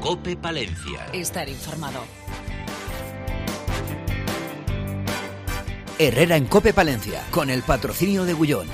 COPE Palencia. Estar informado. Herrera en COPE Palencia, con el patrocinio de Gullón.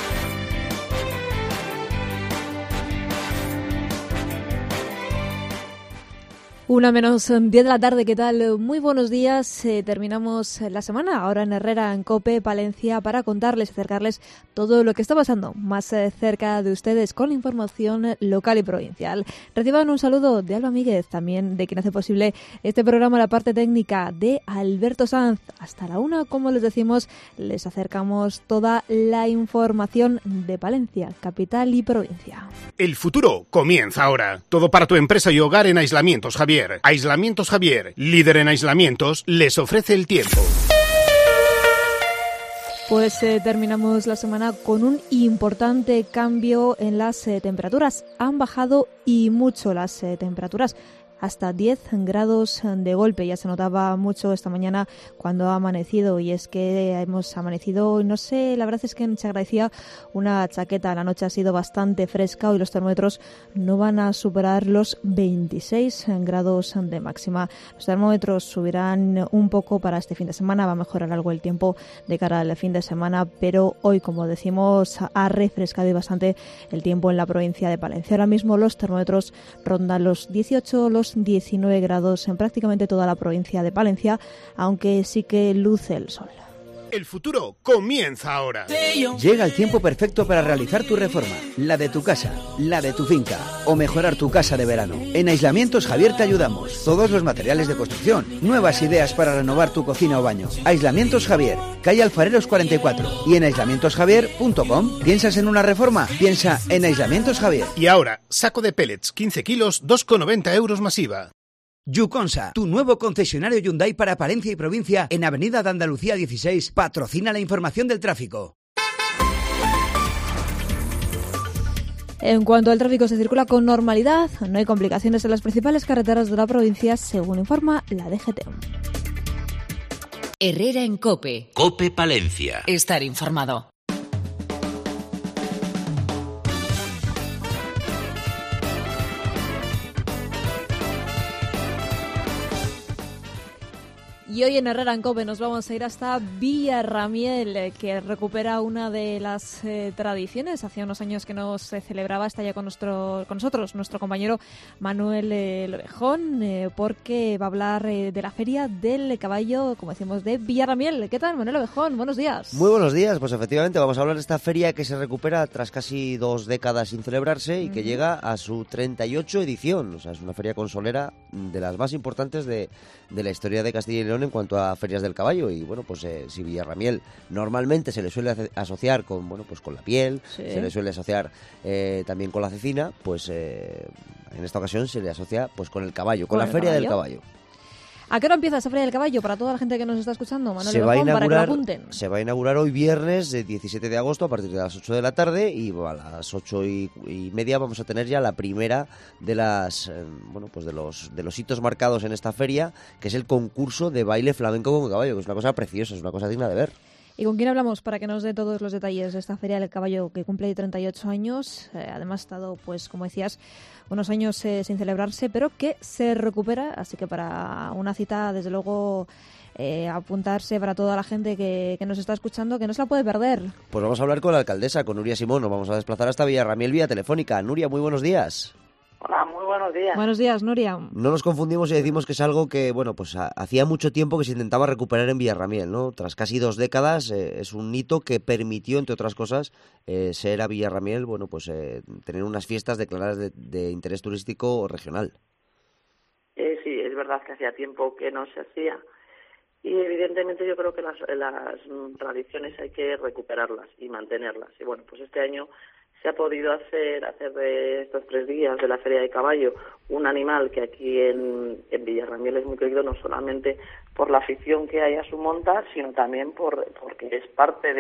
1:10 de la tarde, ¿qué tal? Muy buenos días. Terminamos la semana ahora en Herrera en COPE Palencia para contarles, acercarles todo lo que está pasando más cerca de ustedes con información local y provincial. Reciban un saludo de Alba Míguez, también de quien hace posible este programa, la parte técnica de Alberto Sanz. Hasta la 1, como les decimos, les acercamos toda la información de Palencia, capital y provincia. El futuro comienza ahora. Todo para tu empresa y hogar en Aislamientos Javier. Aislamientos Javier, líder en aislamientos, les ofrece el tiempo. Pues terminamos la semana con un importante cambio en las temperaturas. Han bajado y mucho las temperaturas, hasta 10 grados de golpe. Ya se notaba mucho esta mañana cuando ha amanecido, y es que hemos amanecido, no sé, la verdad es que se agradecía una chaqueta. La noche ha sido bastante fresca y los termómetros no van a superar los 26 grados de máxima. Los termómetros subirán un poco para este fin de semana, va a mejorar algo el tiempo de cara al fin de semana, pero hoy, como decimos, ha refrescado y bastante el tiempo en la provincia de Palencia. Ahora mismo los termómetros rondan los 18, los 19 grados en prácticamente toda la provincia de Palencia, aunque sí que luce el sol. El futuro comienza ahora. Llega el tiempo perfecto para realizar tu reforma, la de tu casa, la de tu finca o mejorar tu casa de verano. En Aislamientos Javier te ayudamos. Todos los materiales de construcción, nuevas ideas para renovar tu cocina o baño. Aislamientos Javier, calle Alfareros 44 y en aislamientosjavier.com. ¿Piensas en una reforma? Piensa en Aislamientos Javier. Y ahora, saco de pellets 15 kilos, 2,90 euros masiva. Yuconsa, tu nuevo concesionario Hyundai para Palencia y provincia en Avenida de Andalucía 16, patrocina la información del tráfico. En cuanto al tráfico, se circula con normalidad, no hay complicaciones en las principales carreteras de la provincia, según informa la DGT. Herrera en COPE. COPE Palencia. Estar informado. Y hoy en Herrera en COPE nos vamos a ir hasta Villarramiel, que recupera una de las tradiciones. Hacía unos años que no se celebraba. Está ya con nosotros nuestro compañero Manuel Lorejón, porque va a hablar de la Feria del Caballo, como decimos, de Villarramiel. ¿Qué tal, Manuel Lorejón? Buenos días. Muy buenos días. Pues efectivamente vamos a hablar de esta feria que se recupera tras casi 2 décadas sin celebrarse y que llega a su 38 edición. O sea, es una feria consolera de las más importantes de la historia de Castilla y León en cuanto a ferias del caballo. Y bueno, pues si Villarramiel normalmente se le suele asociar con, bueno, pues con la piel, sí, se le suele asociar también con la cecina, pues en esta ocasión se le asocia pues con el caballo, con la feria del caballo. ¿A qué hora empieza esa Feria del Caballo para toda la gente que nos está escuchando, Manuel Lorejón, para que lo apunten? Se va a inaugurar hoy viernes, 17 de agosto, a partir de las 8 de la tarde, y a las 8:30 vamos a tener ya la primera de las pues de los hitos marcados en esta feria, que es el concurso de baile flamenco con caballo, que es una cosa preciosa, es una cosa digna de ver. ¿Y con quién hablamos para que nos dé todos los detalles de esta Feria del Caballo que cumple 38 años? Además ha estado, pues como decías, unos años sin celebrarse, pero que se recupera, así que para una cita, desde luego, apuntarse para toda la gente que nos está escuchando, que no se la puede perder. Pues vamos a hablar con la alcaldesa, con Nuria Simón, nos vamos a desplazar hasta Villarramiel vía telefónica. Nuria, muy buenos días. Hola, muy buenos días. Buenos días, Nuria. No nos confundimos y decimos que es algo que, bueno, pues hacía mucho tiempo que se intentaba recuperar en Villarramiel, ¿no? Tras casi 2 décadas, es un hito que permitió, entre otras cosas, ser a Villarramiel, bueno, pues tener unas fiestas declaradas de interés turístico regional. Sí, es verdad que hacía tiempo que no se hacía. Y evidentemente yo creo que las tradiciones hay que recuperarlas y mantenerlas. Y bueno, pues este año se ha podido hacer de estos 3 días de la Feria de Caballo un animal que aquí en Villarramiel es muy querido, no solamente por la afición que hay a su monta, sino también porque es parte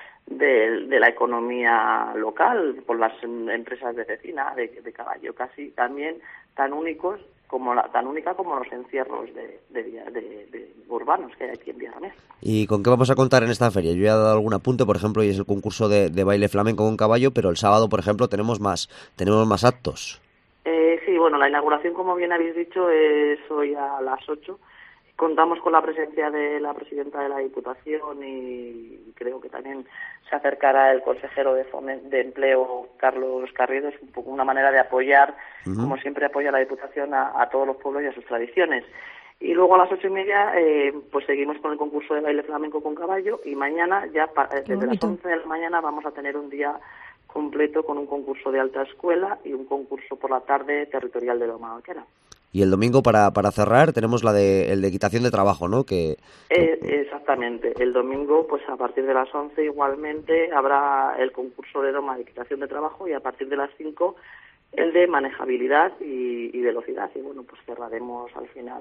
de la economía local, por las empresas de cecina, de caballo, casi también tan única como los encierros de urbanos que hay aquí en Villarramiel. ¿Y con qué vamos a contar en esta feria? Yo ya he dado algún apunte, por ejemplo, y es el concurso de baile flamenco con caballo, pero el sábado, por ejemplo, tenemos más actos. Sí, Sí, bueno, la inauguración, como bien habéis dicho, es hoy a las 8. Contamos con la presencia de la presidenta de la Diputación y creo que también se acercará el consejero de Empleo, Carlos Carriedo. Es un poco una manera de apoyar, como siempre apoya la Diputación, a todos los pueblos y a sus tradiciones. Y luego a las 8:30 pues seguimos con el concurso de baile flamenco con caballo, y mañana ya desde las 11 de la mañana vamos a tener un día completo con un concurso de alta escuela y un concurso por la tarde territorial de Loma Vaquera. Y el domingo, para cerrar, tenemos el de equitación de trabajo, ¿no? Exactamente. El domingo, pues a partir de las 11 igualmente habrá el concurso de Doma de equitación de trabajo, y a partir de las 5 el de manejabilidad y velocidad. Y bueno, pues cerraremos al final,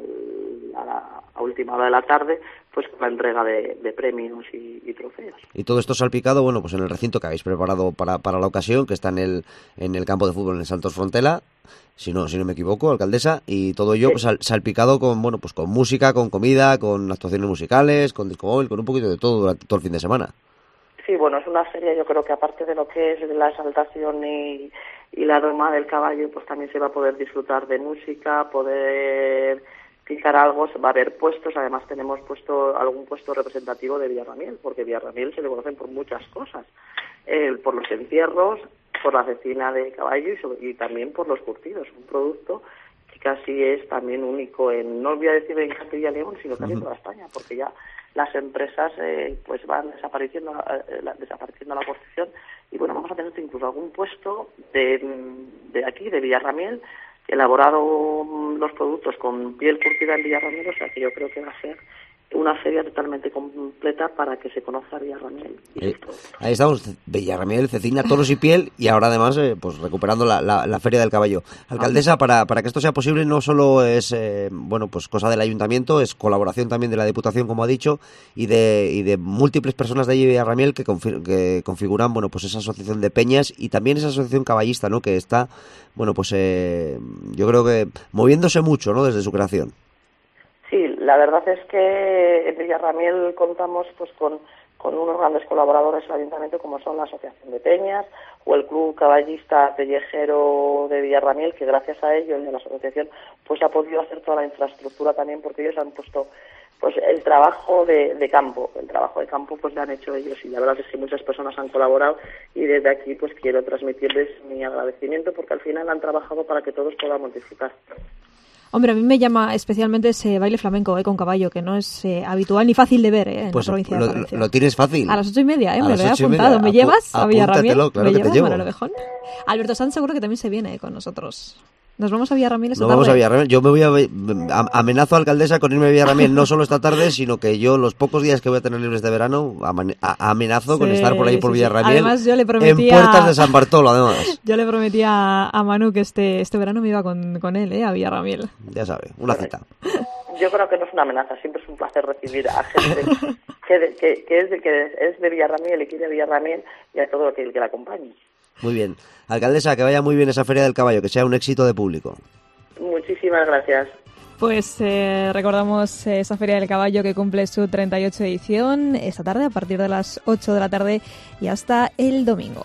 a última hora de la tarde, pues con la entrega de premios y trofeos. Y todo esto salpicado, bueno, pues en el recinto que habéis preparado para la ocasión, que está en el campo de fútbol en Santos Frontela, si no me equivoco, alcaldesa, y todo ello pues salpicado con, bueno, pues con música, con comida, con actuaciones musicales, con disco móvil, con un poquito de todo durante todo el fin de semana. Sí, bueno, es una feria, yo creo que aparte de lo que es la exaltación y la doma del caballo, pues también se va a poder disfrutar de música, poder picar algo, va a haber puestos, además tenemos puesto algún puesto representativo de Villarramiel, porque Villarramiel se le conocen por muchas cosas, por los entierros, por la cecina de caballo y también por los curtidos, un producto que casi es también único no voy a decir en Castilla y León, sino casi en toda España, porque ya las empresas pues van desapareciendo a la posición, y bueno, vamos a tener incluso algún puesto de aquí, de Villarramiel, elaborado los productos con piel curtida en Villarramiel, o sea que yo creo que va a ser una feria totalmente completa para que se conozca Villarramiel. Ahí estamos, Villarramiel, cecina, toros y piel, y ahora además pues recuperando la Feria del Caballo. Alcaldesa, para que esto sea posible no solo es bueno, pues cosa del ayuntamiento, es colaboración también de la Diputación, como ha dicho, y de múltiples personas de allí de Villarramiel que configuran, bueno, pues esa asociación de peñas y también esa asociación caballista, ¿no? Que está, bueno, pues yo creo que moviéndose mucho, ¿no? Desde su creación. Sí, la verdad es que en Villarramiel contamos pues con unos grandes colaboradores del ayuntamiento, como son la Asociación de Peñas o el Club Caballista Pellejero de Villarramiel, que gracias a ellos y a la asociación pues ha podido hacer toda la infraestructura también, porque ellos han puesto pues el trabajo de campo. El trabajo de campo pues lo han hecho ellos, y la verdad es que muchas personas han colaborado, y desde aquí pues quiero transmitirles mi agradecimiento, porque al final han trabajado para que todos podamos disfrutar. Hombre, a mí me llama especialmente ese baile flamenco con caballo, que no es habitual ni fácil de ver en pues la provincia de Valencia. Lo tienes fácil. A las 8:30, a me lo he apuntado. ¿Me llevas a Villarramiel? Claro, ¿Me que te llevo. Manuel Ovejón? Alberto Sanz seguro que también se viene con nosotros. Nos vamos a Villarramiel esta tarde. Vamos a Villarramiel. Yo me voy amenazo, alcaldesa, con irme a Villarramiel no solo esta tarde, sino que yo los pocos días que voy a tener libres de verano amenazo con estar por ahí por Villarramiel. Además, yo le prometí en puertas de San Bartolo, además. Yo le prometí a Manu que este verano me iba con él, a Villarramiel. Ya sabe, una cita. Yo creo que no es una amenaza, siempre es un placer recibir a gente que es de Villarramiel y quiere a Villarramiel, y a todo el que la acompañe. Muy bien. Alcaldesa, que vaya muy bien esa Feria del Caballo, que sea un éxito de público. Muchísimas gracias. Pues recordamos esa Feria del Caballo que cumple su 38 edición esta tarde a partir de las 8 de la tarde y hasta el domingo.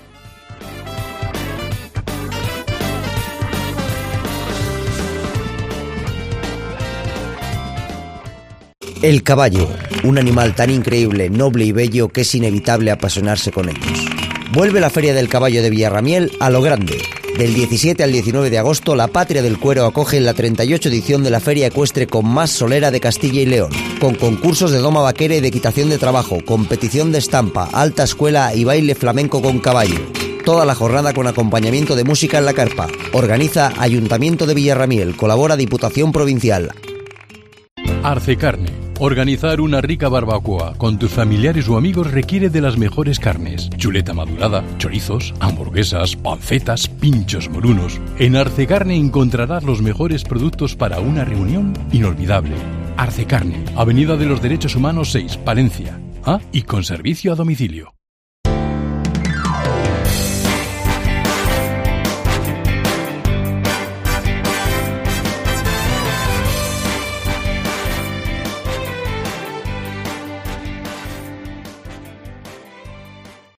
El caballo, un animal tan increíble, noble y bello que es inevitable apasionarse con ellos. Vuelve la Feria del Caballo de Villarramiel a lo grande. Del 17 al 19 de agosto, la Patria del Cuero acoge la 38 edición de la feria ecuestre con más solera de Castilla y León, con concursos de doma vaquera y de equitación de trabajo, competición de estampa, alta escuela y baile flamenco con caballo. Toda la jornada con acompañamiento de música en la carpa. Organiza Ayuntamiento de Villarramiel, colabora Diputación Provincial. Arcecarne. Organizar una rica barbacoa con tus familiares o amigos requiere de las mejores carnes. Chuleta madurada, chorizos, hamburguesas, pancetas, pinchos morunos. En Arcecarne encontrarás los mejores productos para una reunión inolvidable. Arcecarne, Avenida de los Derechos Humanos 6, Palencia. Y con servicio a domicilio.